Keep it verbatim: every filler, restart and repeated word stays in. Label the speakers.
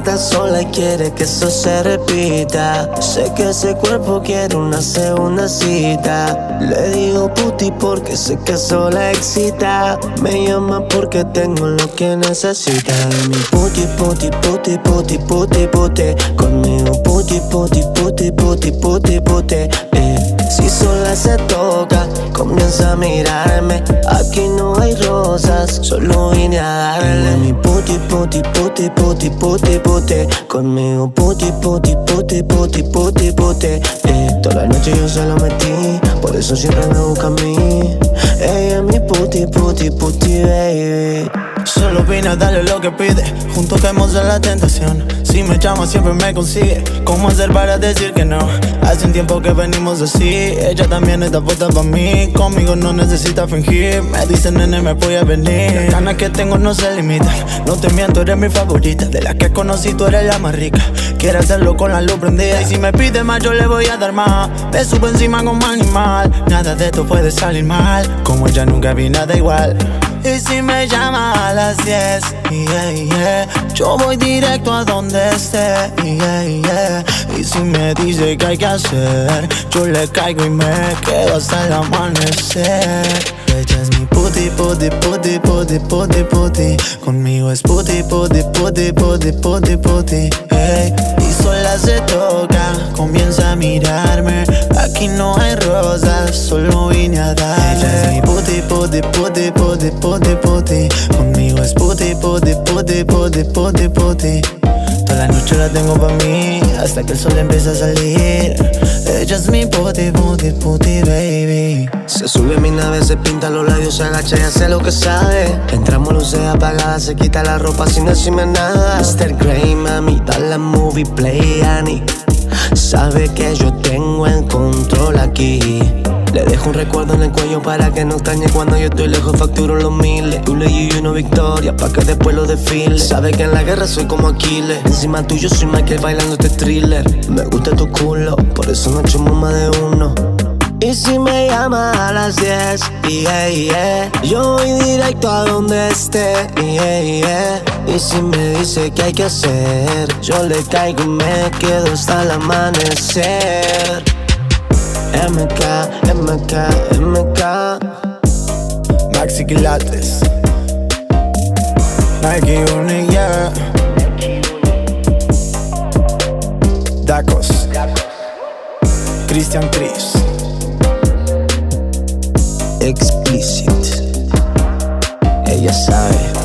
Speaker 1: está sola y quiere que eso se repita. Sé que ese cuerpo quiere una segunda cita. Le digo puti porque sé que eso la excita. Me llama porque tengo lo que necesita. Mi puti, puti, puti, puti, puti, puti. Conmigo puti, puti, puti, puti, puti, puti, eh. Si sola se toca, comienza a mirarme. Aquí no hay rosas, solo vine a darle. Mi puti, puti, puti, puti, puti, puti. Conmigo puti, puti, puti, puti, puti, puti, eh. Toda la noche yo se lo metí, por eso siempre me busca a mí. Ella es mi puti, puti, puti, baby.
Speaker 2: Solo vine a darle lo que pide, juntos caemos en la tentación. Si me llama siempre me consigue. ¿Cómo hacer para decir que no? Hace un tiempo que venimos así. Ella también está puesta pa' mí. Conmigo no necesita fingir. Me dice nene me voy a venir. Las ganas que tengo no se limitan. No te miento, eres mi favorita. De las que conocí tú eres la más rica. Quiero hacerlo con la luz prendida. Y si me pide más yo le voy a dar más. Me subo encima como animal. Nada de esto puede salir mal. Como ella nunca vi nada igual. Y si me llama a las diez, yeah, yeah, yo voy directo a donde esté, yeah, yeah. Y si me dice que hay que hacer, yo le caigo y me quedo hasta el amanecer. Ella es mi puti, puti, puti, puti, puti, puti. Conmigo es puti, puti, puti, puti, puti, puti, hey. Y sola se toca, comienza a mirarme. Aquí no hay rosas, solo vine a darle. Ella es mi puti, puti, puti, puti, puti, puti. Conmigo es puti, puti, puti, puti, puti, puti. Toda la noche la tengo pa' mí, hasta que el sol empieza a salir. Ella es mi puti, puti, puti, baby.
Speaker 1: Se sube a mi nave, se pinta los labios, se agacha y hace lo que sabe. Entramos luces apagadas, se quita la ropa sin decirme nada. mister Grey, mami, da la movie play, Annie. Sabe que yo tengo el control aquí. Le dejo un recuerdo en el cuello para que no extrañe cuando yo estoy lejos, facturo los miles. Tú le y una victoria pa' que después lo desfile. Sabe que en la guerra soy como Aquiles. Encima tuyo soy Michael bailando este thriller. Me gusta tu culo, por eso no echamos más de uno. Y si me llama a las diez, yeah, yeah, yo voy directo a donde esté, yeah, yeah. Y si me dice que hay que hacer, yo le caigo y me quedo hasta el amanecer. M K, M K, M K.
Speaker 2: Maxi Quilates, Nike Unique, yeah. Dacos, Christian Chris.
Speaker 1: Explicit. Ella sabe.